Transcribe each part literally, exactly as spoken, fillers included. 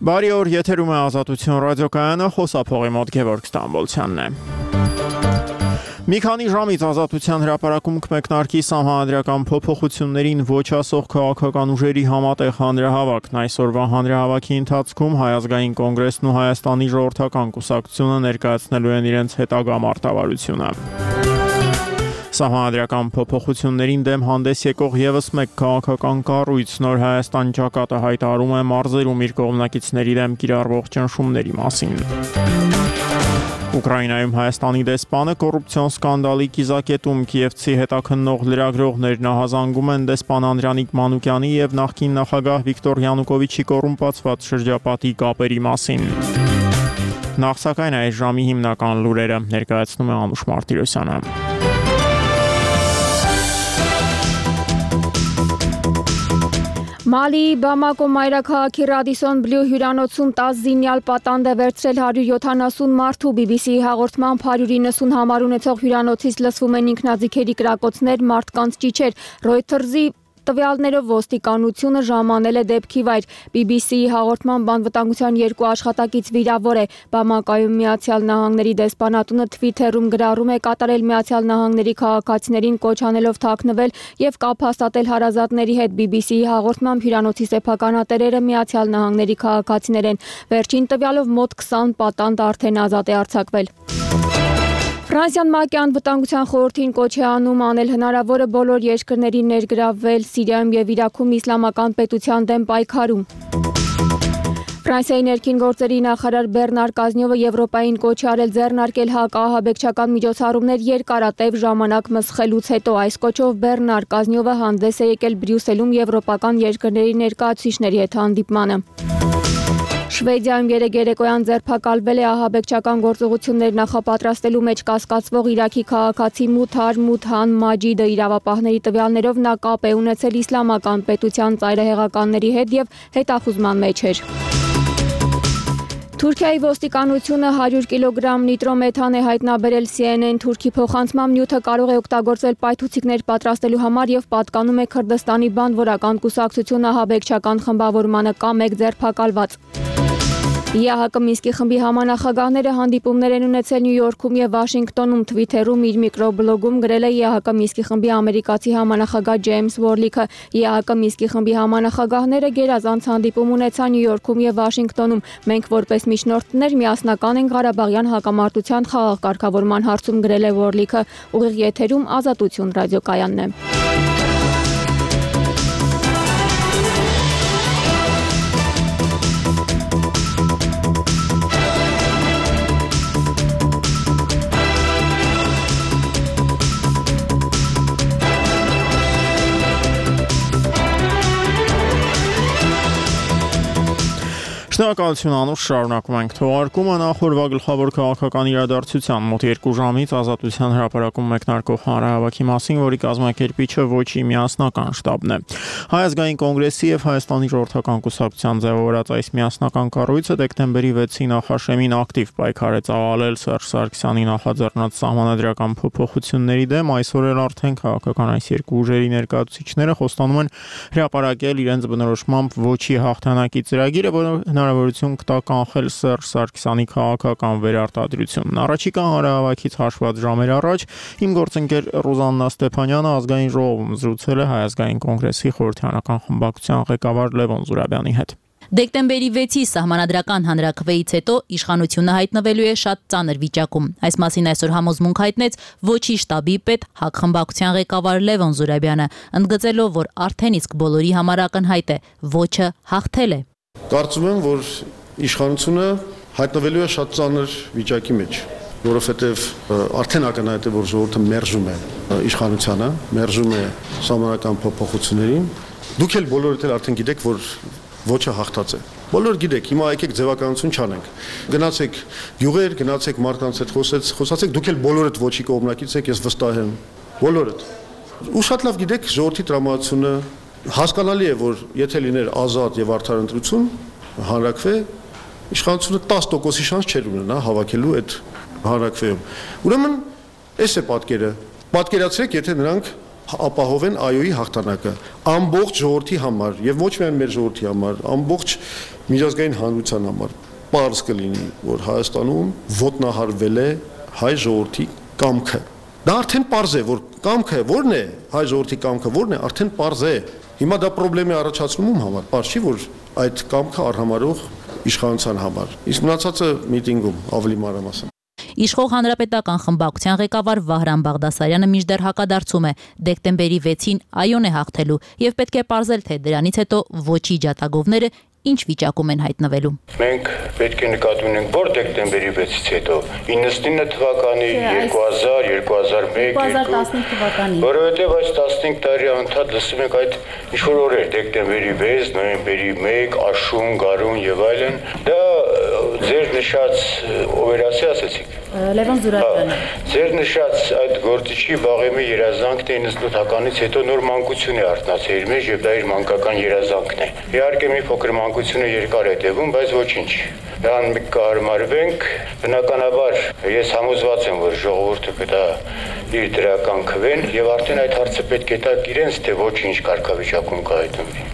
Բարի օր, եթերում է Ազատություն ռադիոկայանը, խոսափողի մոտ Գևորգ Ստամբոլցյանն է։ Մի քանի ժամից Ազատության հրապարակում կմեկնարկի սահմանադրական փոփոխություններին ոչ ասող քաղաքական ուժերի համատեղ հանրահավաքն։ Այսօրվա հանրահավաքի ընթացքում Հայ ազգային կոնգրեսն ու Հայաստանի ժողովրդական կուսակցությունը ներկայացնելու են իրենց հետագա մարտավարությունը։ Սահմանադրական փոփոխություններին դեմ հանդես եկող ևս մեկ քաղաքական կառույց Նոր Հայաստան ճակատը հայտարարում է մարզերում իր կողմնակիցների դեմ կիրառվող ճնշումների մասին։ Ուկրաինայում Հայաստանի դեսպանը կոռուպցիոն սկանդալի կիզակետում Կիևցի հետաքննող լրագրողներ նահազանգում են դեսպան Անդրանիկ Մանուկյանի եւ նախկին նախագահ Վիկտոր Յանուկովիչի կոռումպացված շրջապատի կապերի մասին։ Նախ սակայն այս ժամի հիմնական լուրերը ներկայացնում է Անուշ Մարտիրոսյանը։ Մալիի Բամակո մայրաքաղաքի Ռադիսոն Բլյու հյուրանոցում տասը զինյալ պատանդ է վերցրել հարյուր յոթանասուն մարդու։ բի բի սի-ի հաղորդմամբ հարյուր իննսուն համար ունեցող հյուրանոցից լսվում են ինքնաձիգերի կրակոցներ, մարդկանց ճիչեր։ Ռոյթերզի տվյալներով ոստիկանությունը ժամանել է դեպքի վայր։ բի բի սի-ի հաղորդմամբ անվտանգության երկու աշխատակից վիրավոր է։ Բամակայում Միացյալ Նահանգների դեսպանատունը Թվիթերում գրառում է կատարել Միացյալ Նահանգների քաղաքացիներին կոչ անելով թաքնվել եւ կապ հաստատել հարազատների հետ։ բի բի սի-ի հաղորդմամբ հյուրանոցի սեփականատերերը Միացյալ Նահանգների քաղաքացիներ են։ Վերջին տվյալով մոտ քսան պատանդ արդեն ազատ է արձակվել։ Ֆրանսիան ՄԱԿ-ի անվտանգության խորհրդին կոչ է անում անել հնարավորը բոլոր երկրներին ներգրավվել Սիրիայում եւ Իրաքում իսլամական պետության դեմ պայքարում։ Ֆրանսիայի ներքին գործերի նախարար Բեռնար Կազնյովը Եվրոպային կոչ է արել ձեռնարկել հակաահաբեկչական միջոցառումներ երկարատև ժամանակ մսխելուց հետո։ Այս կոչով Բեռնար Կազնյովը հանդես է եկել Բրյուսելում եվրոպական երկրների ներկայացուցիչների հետ հանդիպմանը։ Շվեդիայում երեկոյան ձերբակալվել է ահաբեկչական գործողություններ նախապատրաստելու մեջ կասկածվող Իրաքի քաղաքացի Մութար Մութհան Մաջիդը։ Իրավապահների տվյալներով նա կապ է ունեցել իսլամական պետության ծայրահեղականների հետ եւ հետախուզման մեջ էր։ Թուրքիայի ոստիկանությունը հարյուր կիլոգրամ նիտրոմեթան է հայտնաբերել Սի Են Են թուրքի փոխանցմամբ նյութը կարող է օգտագործվել պայթուցիկներ պատրաստելու համար եւ պատկանում է Քրդստանի բանվորական կուսակցություն ահաբեկչական խմբավորմանը, կա մեկ ձերբակալված։ Ի Հ Կ Մինսկի խմբի համանախագահները հանդիպումներ են ունեցել Նյու Յորքում եւ Վաշինգտոնում։ Թվիթերում իր միկրոբլոգում գրել է Ի Հ Կ Մինսկի խմբի ամերիկացի համանախագահ Ջեյմս Վորլիքը։ Ի Հ Կ Մինսկի խմբի համանախագահները գերազանց հանդիպում ունեցան Նյու Յորքում եւ Վաշինգտոնում։ Մենք որպես միջնորդներ միասնական ենք Ղարաբաղյան հակամարտության խաղաղ կարգավորման հարցում, գրել է Վորլիքը։ Ուղիղ եթերում Ազատություն ռադիոկայանն է։ Շնորհակալություն Անուշ, շարունակում ենք թողարկումը։ Նախորդ գլխավոր քաղաքական իրադարձության մոտ երկու ժամից Ազատության հրապարակում մեկնարկող հանրահավաքի մասին, որի կազմակերպիչը Ոչի միասնական շտաբն է։ Հայ ազգային կոնգրեսի եւ Հայաստանի ժողովրդական կուսակցության ձևավորած այս միասնական կառույցը դեկտեմբերի վեցի նախաշեմին ակտիվ պայքար է ծավալել Սերժ Սարգսյանի նախաձեռնած սահմանադրական փոփոխությունների դեմ։ Այսօր էլ արդեն քաղաքական այս երկու ուժերի ներկայացուցիչները խոստանում են հրապարակել իրենց բնորոշմամբ Ոչի հաղթանակի ծրագիրը, որը հնարավորություն կտա կանխել Սերժ Սարգսյանի քաղաքական վերարտադրությունն։ Առաջիկա հանրահավաքից հաշված ժամեր առաջ իմ գործընկեր Ռուզաննա Ստեփանյանը ազգային ժողովում զրուցել է Հայ ազգային կոնգրեսի խորհրդարանական խմբակցության ղեկավար Լևոն Զուրաբյանի հետ։ Դեկտեմբերի վեցի սահմանադրական հանրաքվեից հետո իշխանությունը հայտնվելու է շատ ծանր վիճակում։ Այս մասին այսօր համոզմունք հայտնեց Ոչի շտաբի պետ ՀԱԿ խմբակցության ղեկավար Լևոն Զուրաբյանը, ընդգծելով, որ արդեն իսկ բոլորի համար ակնհայտ է՝ Ոչը հաղթել է։ Կարծում եմ, որ իշխանությունը հայտնվելու է շատ ծանր վիճակի մեջ, որովհետև արդեն ակնհայտ է, որ ժողովուրդը մերժում է իշխանությանը, մերժում է սահմանադրական փոփոխություններին։ Դուք էլ բոլորդ էլ արդեն գիտեք, որ Ոչը հաղթած է։ Բոլոր գիտեք, հիմա եկեք ձևականություն չանենք։ Գնացեք գյուղեր, գնացեք մարդկանց հետ խոսեց, խոսացեք, դուք էլ բոլորդ Ոչի կողմնակից եք, ես վստահ եմ։ Բոլորդ։ Ու շատ լավ գիտեք ժողովրդի տրամադրությունը, հասկանալի է, որ եթե լիներ ազատ եւ արդար ընտրություն, հանրաքվե, իշխանությունը տասը տոկոսի շանս չէր ունենա հավաքելու այդ հանրաքվեում։ Ուրեմն, այս է պատկերը։ Պատկերացրեք, եթե նրանք ապահովեն ԱՅՈ-ի հաղթանակը ամբողջ ժողովրդի համար եւ ոչ միայն մեր ժողովրդի համար, ամբողջ միջազգային հանրության համար։ Պարզ կլինի, որ Հայաստանում ոտնահարվել է հայ ժողովրդի կամքը։ Դա արդեն պարզ է, որ կամքը որն է, հայ ժողովրդի կամքը որն է, արդեն պարզ է։ Հիմա դա խնդրեմ է առաջացնում ում համար, պարզ չի, որ այդ կամքը արհամարող իշխանության համար։ Իսկ մնացածը միտինգում ավելի մանրամասն։ Իշխող հանրապետական խմբակցության ղեկավար Վահրամ Բաղդասարյանը մինչդեռ հակադարձում է դեկտեմբերի վեցին ԱՅՈ-ն է հաղթելու եւ պետք է պարզել, թե դրանից հետո ոչի ջատագովները ինչ վիճակում են հայտնվելու։ Մենք պետք է նկատի ունենք, որ դեկտեմբերի վեցից հետո իննսունինը թվականի, երկու հազար, երկու հազար մեկ, երկու հազար տասնհինգ թվականի։ Որովհետև այս տասնհինգ տարի անդադ լսում ենք այդ ինչ-որ օրեր, դեկտեմբերի վեց, նոյեմբերի մեկ, աշուն, գարուն եւ այլն, դա ձեր նշած օվերասի ասեցիք։ Լևոն Զուրաբյանը։ Ձեր նշած այդ գործիչի Բաղեմի երազանքն է իննսունինը թվականից հետո նոր մանկություն է արտնացել իր մեջ եւ դա իր մանկական երազանքն է։ Իհարկե մի փոքր մանկությունը երկար է տևում, բայց ոչինչ։ Դրան մի կհարմարվենք, բնականաբար ես համոզված եմ, որ ժողովուրդը կտա իր դրական քվեն եւ արդեն այդ հարցը պետք է տակ իրենց, թե ոչինչ կարգավիճակում կհայտնվի։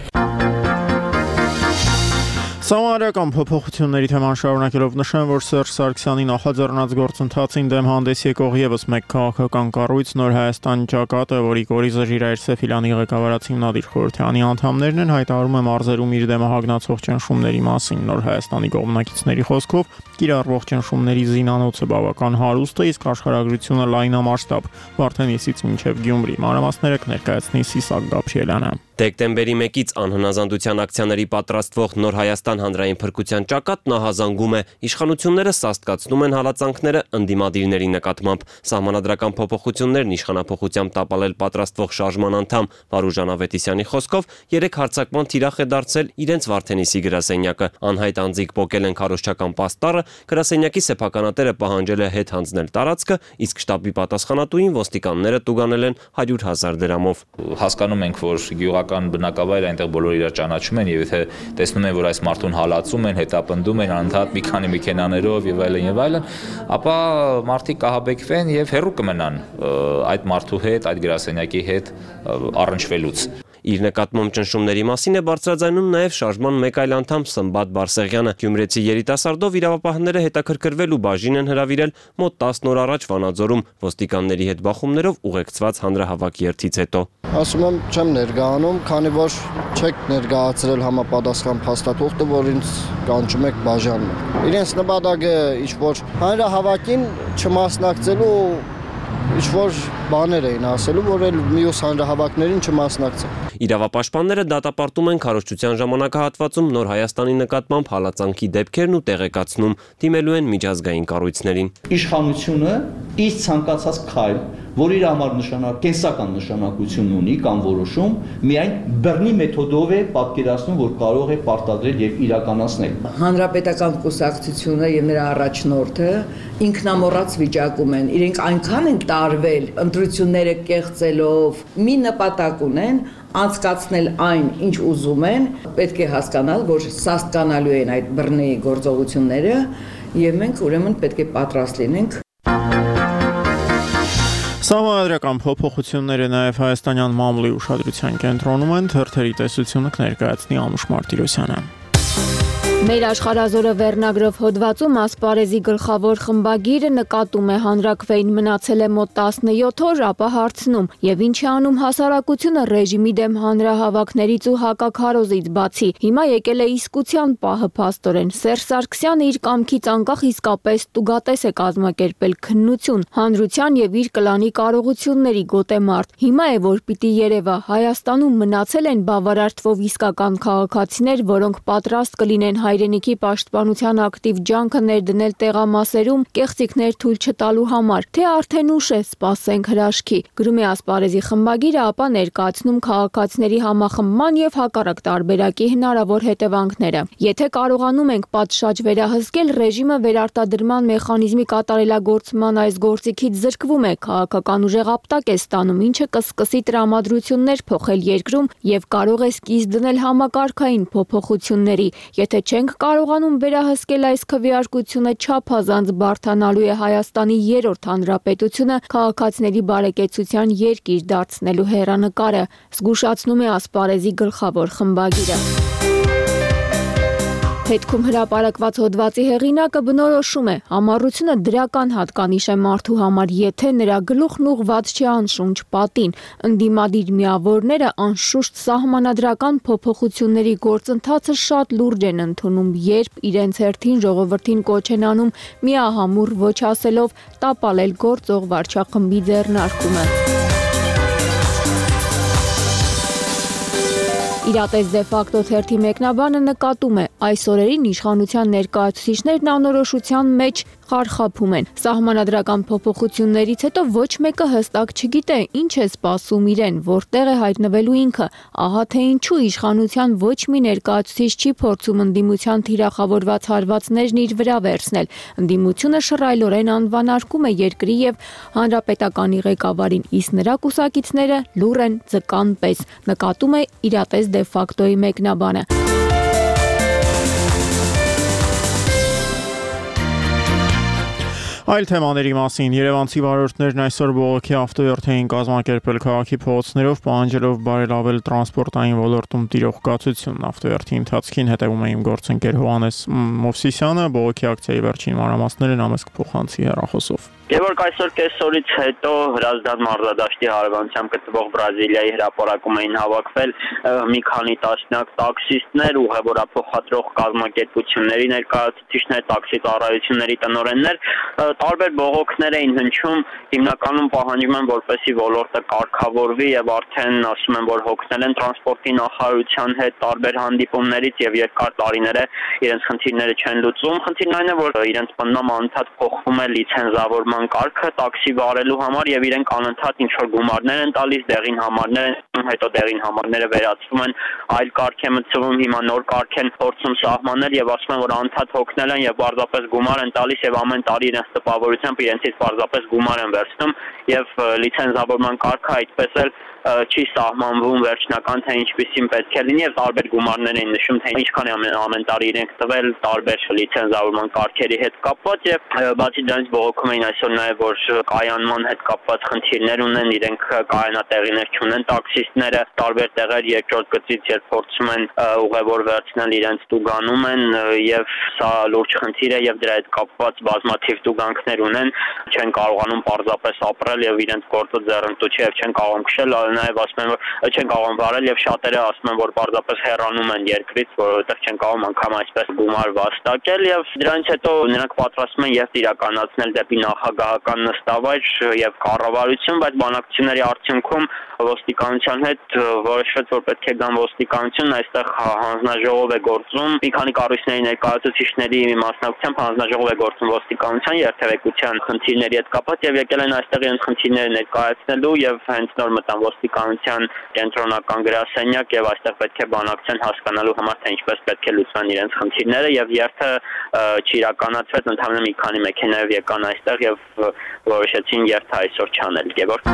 Սահմանադրական փոփոխությունների թեման շարունակելով նշեմ, որ Սերժ Սարգսյանի նախաձեռնած գործընթացին դեմ հանդես եկող եւս մեկ քաղաքական կառույց Նոր Հայաստան ճակատը, որի կորիզը Ժիրայր Սեֆիլյանի ղեկավարած հիմնադիր խորհրդանի անդամներն են, հայտարարում է մարզերում իր դեմ հագնացող ճնշումների մասին։ Նոր Հայաստանի կողմնակիցների խոսքով կիրառվող ճնշումների զինանոցը բավական հարուստ է, իսկ աշխարհագրությունը լայնամասշտաբ, Վարդենիսից մինչև Գյումրի։ Մանրամասները կներկայացնի Սիսակ Գաբրիելյանը։ Դեկտեմբերի մեկից անհնազանդության ակցիաների պատրաստվող Նոր Հայաստան հանրային փրկության ճակատն ահազանգում է, իշխանությունները սաստկացնում են հալածանքները ընդդիմադիրների նկատմամբ։ Սահմանադրական փոփոխություններն իշխանափոխությամբ տապալել պատրաստվող շարժման անդամ Վարուժան Ավետիսյանի խոսքով երեք հարձակման թիրախ է դարձել իրենց Վարդենիսի գրասենյակը։ Անհայտ անձիկ պոկել են քարոզչական պաստառը, գրասենյակի սեփականատերը պահանջել է հետ հանձնել տարածքը, իսկ շտաբի պատասխանատուին ոստիկանները տուգանել են հարյուր հազար դրամով։ Հասկանում ենք, որ գյուղական բնակավայր այնտեղ բոլորը իրար ճանաչում են եւ եթե տեսնում են, որ այս մարդուն հալածում են, հետապնդում են անընդհատ մի քանի մեքենաներով եւ այլն եւ այլն, ապա մարդիկ կահաբեկվեն եւ հեռու կմնան այդ մարդու հետ, այդ գրասենյակի հետ առնչվելուց։ Իր նկատմամբ ճնշումների մասին է բարձրաձայնում նաև շարժման մեկ այլ անդամ Սմբատ Բարսեղյանը։ Գյումրեցի երիտասարդով իրավապահները հետաքրքրվելու բաժին են հրավիրել մոտ տասն օր առաջ Վանաձորում ոստիկանների հետ բախումներով ուղեկցված հանրահավաք երթից հետո։ Ասում եմ, չեմ ներկայանում, քանի որ չեք ներկայացրել համապատասխան փաստաթուղթը, որ ինձ կանչում եք բաժանում։ Իրենց նպատակը ինչ-որ հանրահավաքին չմասնակցելու ինչ-որ բաներ էին ասելու, որ էլ մյուս հանրահավաքներին չմասնակցեն։ Իրավապաշտպանները դատապարտում են քարոզչության ժամանակահատվածում Նոր Հայաստանի նկատմամբ հալածանքի դեպքերն ու տեղեկացնում, դիմելու են միջազգային կառույցներին։ Իշխանությունը իսկ ցանկացած քայլ, որ իր համար նշանակ կենսական նշանակություն ունի կամ որոշում, միայն բռնի մեթոդով է պատկերացնում, որ կարող է պարտադրել եւ իրականացնել։ Հանրապետական կուսակցությունը եւ նրա առաջնորդը ինքնամոռաց վիճակում են, իրենք այնքան են տարվել ընտրությունները կեղծելով, մի նպատակ ունեն անցկացնել այն, ինչ ուզում են, պետք է հասկանալ, որ սաստկանալու են այդ բռնի գործողությունները եւ մենք ուրեմն պետք է պատրաստ լինենք։ Սահմանադրական փոփոխությունները նաև հայաստանյան մամուլի ուշադրության կենտրոնում են, թերթերի տեսությունը կներկայացնի Անուշ Մարտիրոսյանը։ Մեր աշխարհազորը վերնագրով հոդվածում ասպարեզի գլխավոր խմբագիրը նկատում է հանրաքվեին մնացել է մոտ տասնյոթ օր, ապա հարցնում եւ ինչ է անում հասարակությունը ռեժիմի դեմ հանրահավաքներից ու հակաքարոզից բացի։ Հիմա եկել է իսկության պահը փաստորեն։ Սերժ Սարգսյանը իր կամքից անկախ իսկապես տուգատես է կազմակերպել քննություն, հանրության եւ իր կլանի կարողությունների գոտեմարտ։ Հիմա է որ պիտի երևա Հայաստանում մնացել են բավարար թվով իսկական քաղաքացիներ, որոնք պատրաստ կլինեն հայրենիքի պաշտպանության ակտիվ ջանքը ներդնել տեղամասերում կեղծիքներ թույլ չտալու համար, թե արդեն ուշ է, սպասենք հրաշքի։ Գրում է ասպարեզի խմբագիրը, ապա ներկայացնում քաղաքացիների համախմբման եւ հակառակ տարբերակի հնարավոր հետևանքները։ Եթե կարողանում ենք պատշաճ վերահսկել, ռեժիմը վերարտադրման մեխանիզմի կատարելագործման այս գործիքից զրկվում է, քաղաքական ուժեղ ապտակ է ստանում, ինչը կսկսի տրամադրություններ փոխել երկրում եւ կարող է սկիզբ դնել համակարգային փոփոխությունների։ Եթե չէ չենք կարողանում վերահսկել այս քվեարկությունը չափազանց բարդանալու է Հայաստանի երրորդ հանրապետությունը քաղաքացիների բարեկեցության երկիր դարձնելու հեռանկարը, զգուշացնում է ասպարեզի գլխավոր խմբագիրը։ Հետքում հրապարակված հոդվածի հեղինակը բնորոշում է համառությունը դրական հատկանիշ է մարդու համար, եթե նրա գլուխն ուղված չի անշունչ պատին։ Ընդդիմադիր միավորները անշուշտ սահմանադրական փոփոխությունների գործընթացը շատ լուրջ են ընդունում, երբ իրենց հերթին ժողովրդին կոչ են անում միահամուռ ոչ ասելով տապալել գործող վարչախմբի ձեռնարկումը։ Իրատես դե ֆակտո թերթի մեկնաբանը նկատում է, այս օրերին իշխանության ներկայացուցիչներն անորոշության մեջ խարխափում են։ Սահմանադրական փոփոխություններից հետո ոչ մեկը հստակ չգիտե ինչ է սպասում իրեն, որտեղ է հայտնվելու ինքը, ահա թե ինչու իշխանության ոչ մի ներկայացուցիչ չի փորձում ընդդիմության թիրախավորված հարվածներն իր վրա վերցնել։ Ընդդիմությունը շռայլորեն անվանարկում է երկրի եւ հանրապետականի ղեկավարին, իսկ նրա կուսակիցները լուռ են ձկան պես, նկատում է իրատես դե ֆակտոյի մեկնաբանը։ Այլ թեմաների մասին երևանցի վարորդներն այսօր բողոքի ավտոյերթ էին կազմակերպել քաղաքի փողոցներով, պահանջելով բարելավել տրանսպորտային ոլորտում տիրող կացությունն։ Ավտոյերթի ընթացքին հետևում է իմ գործընկեր Հովհաննես Մովսիսյանը, բողոքի ակցիայի վերջին մանրամասները նա մեզ կփոխանցի հեռախոսով։ Եվ այսօր կեսօրից հետո Հրազդան մարզադաշտի հարևանությամբ գտնվող Բրազիլիայի հրապարակում էին հավաքվել մի քանի տասնյակ տաքսիստներ, ուղևորափոխադրող կազմակերպությունների ներկայացուցիչներ, տաքսի ծառայությունների տնօրեններ, տարբեր բողոքներ էին հնչում, հիմնականում պահանջում են, որպեսզի ոլորտը կարգավորվի եւ արդեն ասում են, որ հոգնել են տրանսպորտի նախարարության հետ տարբեր հանդիպումներից եւ երկար տարիներ է իրենց խնդիրները չեն լուծում։ Խնդիրն այն է, որ իրենց պնդում անընդհատ փոխվում է լիցենզավորման կարգը տաքսի վարելու համար եւ իրենք անընդհատ ինչ որ գումարներ են տալիս, դեղին համարներ են, հետո դեղին համարները վերացվում են, այլ կարգ է մտցվում, հիմա նոր կարգ են փորձում սահմանել եւ ասում են, որ անընդհատ հոգնել են եւ պարզապես գումար են տալիս եւ ամեն տարի իրենց տպավորությամբ իրենցից պարզապես գումար են վերցնում եւ լիցենզավորման կարգը այդպես էլ չի սահմանվում վերջնական թե ինչպիսին պետք է լինի եւ տարբեր գումարներ են նշում թե ինչքան է ամեն, ամեն տարի իրենք տվել տարբեր լիցենզավորման կարգերի հետ կապված եւ բացի դրանից բողոքում էին այսօր նաեւ որ կայանման հետ կապված խնդիրներ ունեն, իրենք կայանատեղիներ չունեն տաքսիստները, տարբեր տեղեր երկրորդ գծից երբ փորձում են ուղևոր վերցնել իրենց տուգանում են եւ սա լուրջ խնդիր է եւ դրա հետ կապված բազմաթիվ տուգանքներ ունեն, չեն կարողանում պարզապես ապրել եւ իրենց գործը ձեռնտու չէ եւ չեն կարող քշել նաև ասում են, որ չեն կարող վարել եւ շատերը ասում են, որ պարզապես հեռանում են երկրից, որովհետեւ չեն կարող անգամ այսպես գումար վաստակել եւ դրանից հետո նրանք պատրաստում են եւ իրականացնել դեպի նախագահական նստավայր եւ կառավարություն, բայց բանակցությունների արդյունքում ոստիկանության հետ որոշվեց, որ պետք է գան ոստիկանություն, այստեղ հանձնաժողով է գործում, մի քանի կառույցների ներկայացուցիչների մասնակցությամբ հանձնաժողով է գործում ոստիկանության երթևեկության խնդիրների հետ կապված եւ եկել են այստեղ իրենց խնդիրները ներկայացնելու եւ հենց նոր մտան ոստիկանության կենտրոնական գրասենյակ եւ այստեղ պետք է բանակցեն հասկանալու համար թե ինչպես պետք է լուծվեն իրենց խնդիրները եւ երթը չիրականացվեց, ընդհանրապես մի քանի մեքենայով եկան այստեղ եւ որոշեցին երթը այսօր չանել, Գևորգ։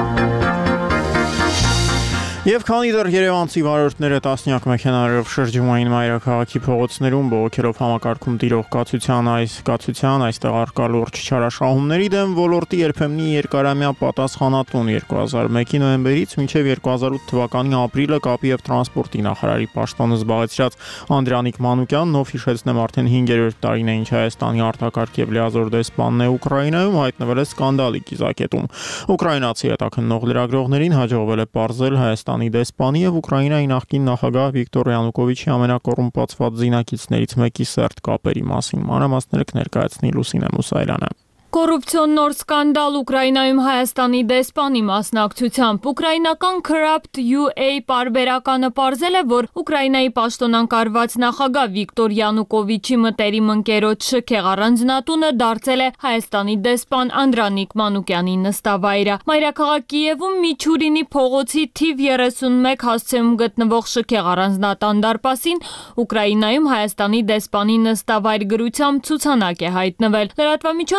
Եվ քանի դեռ երևանցի վարորդները տասնյակ մեքենաներով շրջում էին մայրաքաղաքի փողոցներում, բողոքելով համակարգում տիրող կացության այս կացության, այստեղ առկա լուրջ չարաշահումների դեմ ոլորտի երբեմնի երկարամյա պատասխանատուն երկու հազար մեկի նոյեմբերից մինչև երկու հազար ութ թվականի ապրիլը կապի եւ տրանսպորտի նախարարի պաշտոնը զբաղեցրած Անդրանիկ Մանուկյանն, ով հիշեցնեմ արդեն հինգերորդ տարին է ինչ Հայաստանի արտակարգ եւ լիազոր դեսպանն է Ուկրաինայում, հայտնվել է սկանդալի կիզակետում։ Ուկրաինացի հետաքննող լրագրողներին հաջողվել է պարզել Հայաստանի դեսպանի եւ Ուկրաինայի նախկին նախագահ Վիկտոր Յանուկովիչի ամենակոռումպացված զինակիցներից մեկի սերտ կապերի մասին։ Մանրամասները կներկայացնի Լուսինե Մուսայելյանը։ Կոռուպցիոն նոր սկանդալ Ուկրաինայում Հայաստանի դեսպանի մասնակցությամբ ուկրաինական Corrupt յու էյ պարբերականը պարզել է, որ Ուկրաինայի պաշտոնակարված նախագահ Վիկտոր Յանուկովիչի մտերիմ ընկերոջ շքեղ առանձնատունը դարձել է Հայաստանի դեսպան Անդրանիկ Մանուկյանի նստավայրը։ Մայրաքաղաք Կիևում Միչուրինի փողոցի թիվ երեսունմեկ հասցեում գտնվող շքեղ առանձնատան դարպասին Ուկրաինայում Հայաստանի դեսպանի նստավայր գրությամբ ցուցանակ է հայտնվել։ Լրատվամիջոցը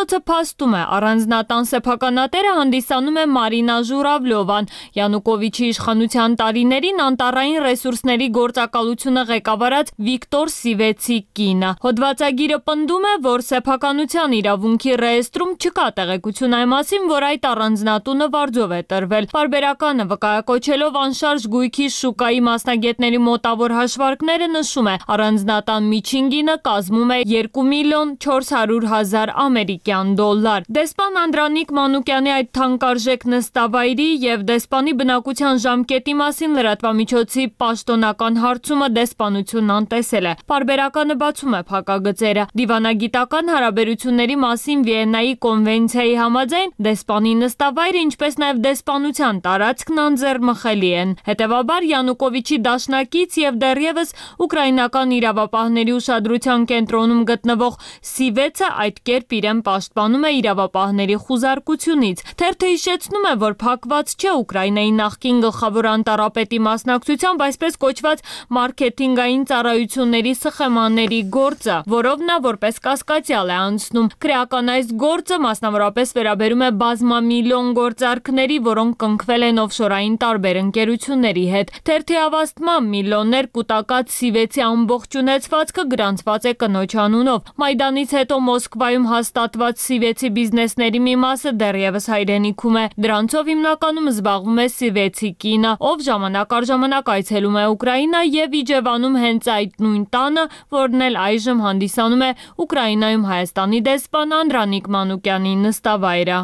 նպաստում է։ Առանձնատան սեփականատերը հանդիսանում է Մարինա Ժուրավլովան։ Յանուկովիչի իշխանության տարիներին անտառային ռեսուրսների գործակալությունը ղեկավարած Վիկտոր Սիվեցի կինը։ Հոդվածագիրը պնդում է, որ սեփականության իրավունքի ռեեստրում չկա տեղեկություն այն մասին, որ այդ առանձնատունը վարձով է տրվել։ Պարբերականը վկայակոչելով անշարժ գույքի շուկայի մասնագետների մոտավոր հաշվարկները նշում է, առանձնատան միջին գինը կազմում է երկու միլիոն չորս հարյուր հազար ամերիկյան դոլար։ Դեսպան Անդրանիկ Մանուկյանի այդ թանկարժեք նստավայրի եւ դեսպանի բնակության ժամկետի մասին լրատվամիջոցի պաշտոնական հարցումը դեսպանությունն անտեսել է։ Պարբերականը բացում է փակագծերը։ Դիվանագիտական հարաբերությունների մասին Վիեննայի կոնվենցիայի համաձայն դեսպանի նստավայրը, ինչպես նաեւ դեսպանության տարածքն անձեռմխելի են։ Հետևաբար Յանուկովիչի դաշնակից եւ դեռևս ուկրաինական իրավապահների ուշադրության կենտրոնում գտնվող Սիվեցը այդ կերպ իրեն պաշտպանում է իրավապահների խուզարկությունից։ Թերթը հիշեցնում է, որ փակված չէ Ուկրաինայի նախկին գլխավոր անտառապետի մասնակցությամբ այսպես կոչված մարքեթինգային ծառայությունների սխեմաների գործը, որով նա որպես կասկածյալ է անցնում։ Քրեական այս գործը մասնավորապես վերաբերում է բազմամիլիոն գործարքների, որոնք կնքվել են օֆշորային տարբեր ընկերությունների հետ։ Թերթի հավաստմամբ միլիոններ կուտակած Սիվեցի ամբողջ ունեցվածքը գրանցված է կնոջ անունով։ Մայդանից հետո Մոսկվայում հաստատված Սիվեցի բիզնեսների մի մասը դեռևս հայրենիքում է։ Դրանցով հիմնականում զբաղվում է Սիվեցի կինը, ով ժամանակ առ ժամանակ այցելում է Ուկրաինա եւ Իջևանում հենց այդ նույն տանը, որն էլ այժմ հանդիսանում է Ուկրաինայում Հայաստանի դեսպան Անդրանիկ Մանուկյանի նստավայրը։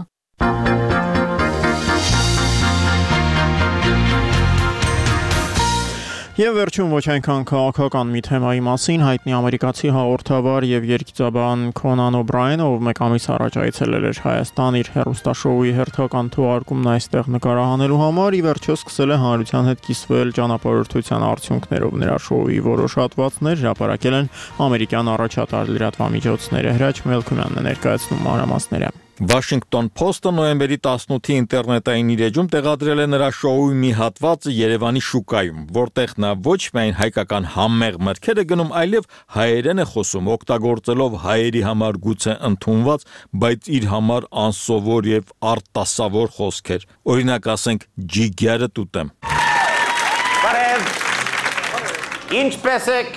Եվ վերջում ոչ այնքան քաղաքական մի թեմայի մասին հայտնի ամերիկացի հաղորդավար եւ երգիծաբան Քոնան Օբրայենը, ով մեկ ամիս առաջ այցելել էր Հայաստան իր հեռուստաշոուի հերթական թողարկումն այստեղ նկարահանելու համար, ի վերջո սկսել է հանրության հետ կիսվել ճանապարհորդության արդյունքներով։ Նրա շոուի որոշ հատվածներ հրապարակել են ամերիկյան առաջատար լրատվամիջոցները։ Հրաչ Մելքումյանն է ներկայացնում մանրամասները։ Washington Post-ը նոյեմբերի տասնութի ինտերնետային իր էջում տեղադրել է նրա շոուի մի հատվածը Երևանի շուկայում, որտեղ նա ոչ միայն հայկական համեղ մրգեր է գնում, այլև հայերեն է խոսում, օգտագործելով հայերի համար գուցե ընդունված, բայց իր համար անսովոր եւ արտասովոր խոսքեր։ Օրինակ ասենք ջիգերը տուտեմ։ Բարև։ Ինչպես եք։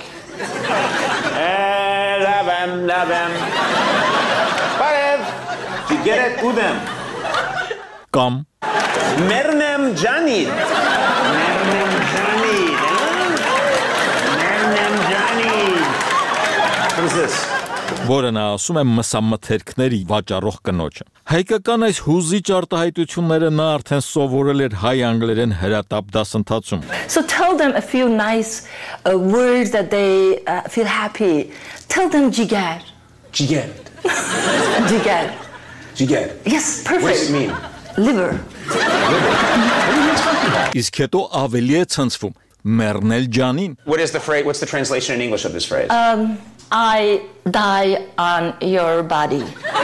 Լավեմ, լավեմ։ Բարև։ Ջիգերը տուտեմ։ Կամ Մերնեմ ջանիդ։ Մերնեմ ջանիդ։ Մերնեմ ջանիդ։ Պրոզես։ Որը նա ասում է մսամթերքների վաճառող կնոջը։ Հայկական այս հուզիչ արտահայտությունները նա արդեն սովորել էր հայ անգլերեն հրատապ դասընթացում։ So tell them a few nice uh, words that they uh, feel happy. Tell them jigar. Jigar. Jigar. Jigar. Yes, perfect. What does it mean? Liver. Իսկ հետո ավելի է ցնցվում մեռնել ջանին։ What is the phrase? What's the translation in English of this phrase? Um, I die on your body.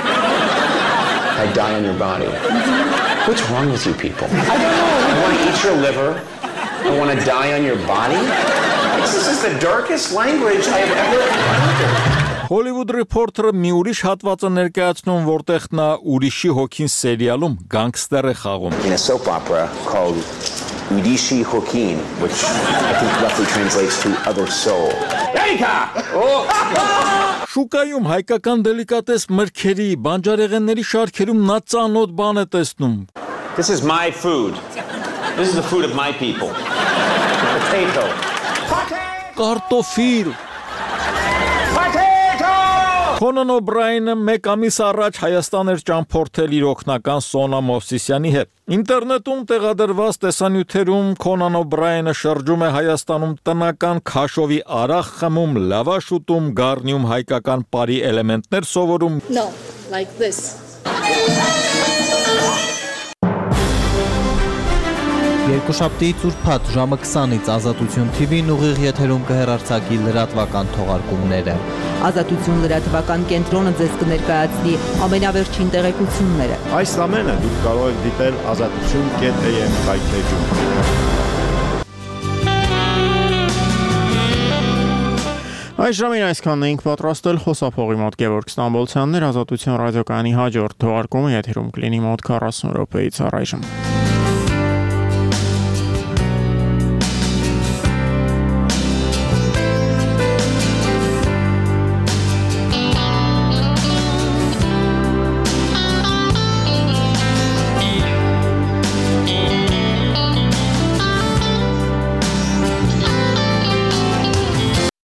I die on your body. What's wrong with you people? I don't know. You want to eat your liver? I want to die on your body? This is the darkest language I have ever encountered. Hollywood Reporter-ը մի ուրիշ հատված է ներկայացնում, որտեղ նա ուրիշի հոգին սերիալում գանգստեր է խաղում։ In a soap opera called Urishi Hokin, which I think roughly translates to other soul. Շուկայում հայկական դելիկատես մրգերի, բանջարեղենների շարքերում նա ծանոթ բան է տեսնում։ This is my food. This is the food of my people. Potato. Կարտոֆիլ։ Քոնան Օբրայենը մեկ ամիս առաջ Հայաստան էր ճամփորդել իր օգնական Սոնա Մովսիսյանի հետ։ Ինտերնետում տեղադրված տեսանյութերում Քոնան Օբրայենը շրջում է Հայաստանում տնական քաշովի արախ խմում, լավաշ ուտում, գառնիում հայկական բարի էլեմենտներ սովորում։ No, like this. Երկուշաբթի ծուրփաթ ժամը քսանից Ազատություն Թի Վին ուղիղ եթերում կհեռարձակի լրատվական թողարկումները։ Ազատություն լրատվական կենտրոնը ձեզ կներկայացնի ամենավերջին տեղեկությունները։ Այս ամենը դուք կարող եք դիտել ազատություն կետ էյ էմ կայքեջում։ Այս ժամին այսքանն էինք պատրաստել խոսափողի մոտ Գևորգ Ստամբոլցյանն էր, Ազատություն ռադիոկայանի հաջորդ թողարկումը եթերում կլինի մոտ քառասուն րոպեից առայժմ։